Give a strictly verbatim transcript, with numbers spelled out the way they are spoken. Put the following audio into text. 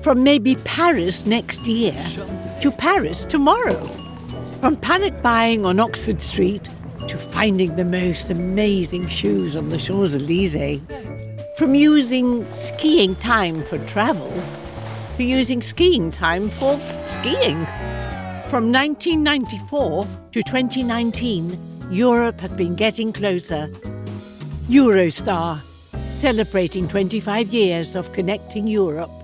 From maybe Paris next year to Paris tomorrow. From panic buying on Oxford Street to finding the most amazing shoes on the Champs-Élysées. From using skiing time for travel to using skiing time for skiing. From nineteen ninety-four to twenty nineteen, Europe has been getting closer. Eurostar, celebrating twenty-five years of connecting Europe.